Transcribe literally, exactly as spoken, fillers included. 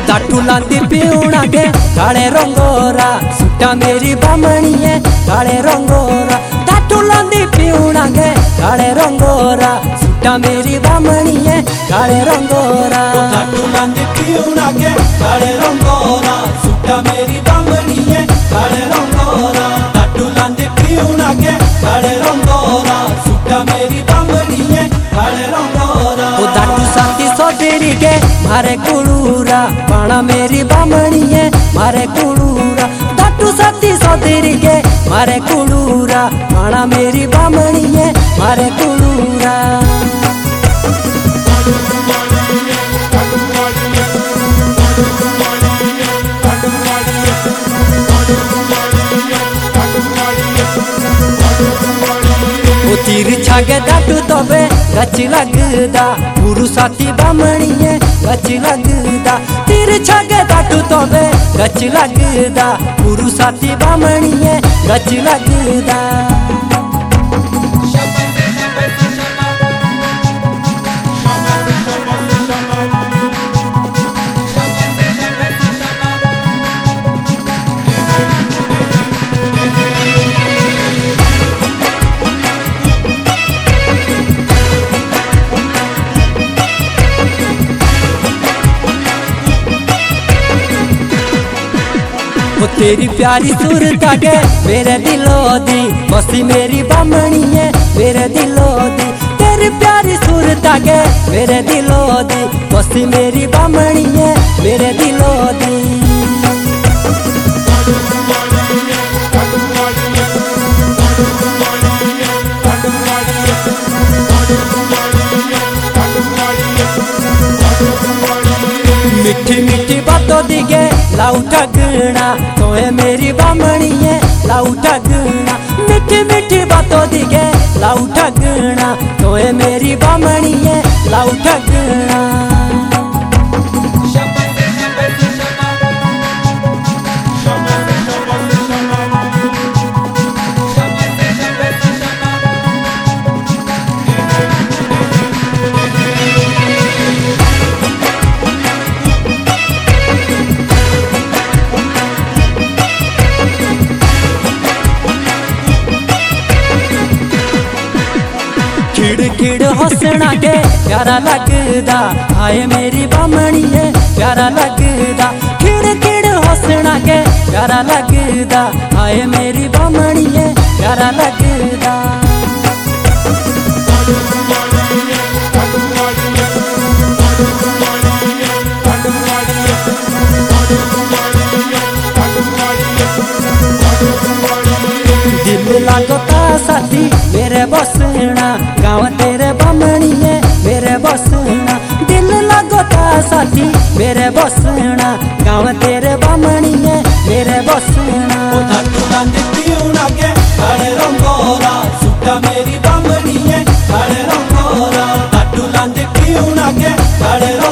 दाटू लांदी पीउणा के काले रंगोरा सुटा मेरी बामणी है काले रंगोरा दाटू लांदी पीउणा के काले रंगोरा सुटा मेरी बामणी है काले रंगोरा दाटू लांदी पीउणा के काले रंगोरा सुटा मेरी बामणी है काले रंगोरा दाटू लांदी पीउणा के काले रंगोरा सुटा मेरी बामणी है काले रंगोरा ओ दाटू साथी सोदेरी के मारे कुड़ूरा पाना मेरी बामणी है मारे कुड़ूरा दाटू साथी सोदेरी के मारे कुड़ूरा पाना मेरी बामणी है मारे कुड़ूरा तीर छागे दाटू तबे गच लगदा गुरु साथी बामणी है गच लगदा तीर छागे दाटू तबे गच लगदा गुरु साथी बामणी है गच लगदा वो तेरी प्यारी सूरत के मेरे दिलों दी बसी मेरी बामणी है मेरे दिलों दी तेरी प्यारी सूरत के मेरे दिलों दी बसी मेरी बामणी है मेरे दिलों दी मिठी मिठी बातों दिगे लाऊ ठगना तोए मेरी बामणी है लाऊ ठगना मिठी मिठी बातों दिगे लाऊ ठगना तोए मेरी बामणी है लाऊ ठगना खिड़ खिड़ हंसना के प्यारा लगदा हाय मेरी बामणी है प्यारा लगदा खिड़ खिड़ हंसना के प्यारा लगदा हाय मेरी बामणी है प्यारा लगदा दिल लागता साथी मेरे बसना गाँव तेरे बामणी है मेरे बसना दिल लागता साथी मेरे बसना गाँव तेरे बामणी है मेरे बसना दाटू लांदी पीउणा के काले रंगोरा सुटा मेरी बामणी है काले रंगोरा दाटू लांदी पीउणा के काले